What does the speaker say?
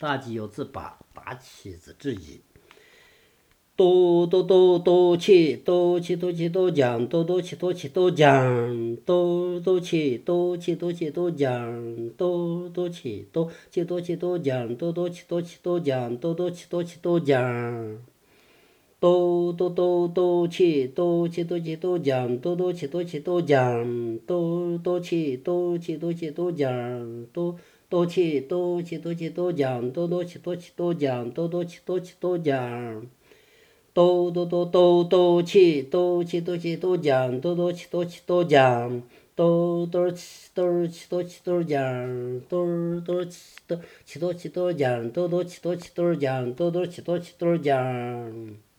大吉有字把，打起子之意。哆起哆起哆讲，哆起哆起哆讲，哆起哆起哆讲，哆起哆起哆讲，哆起哆起哆讲，哆起哆起哆讲，哆起哆起哆讲，哆起哆起哆讲。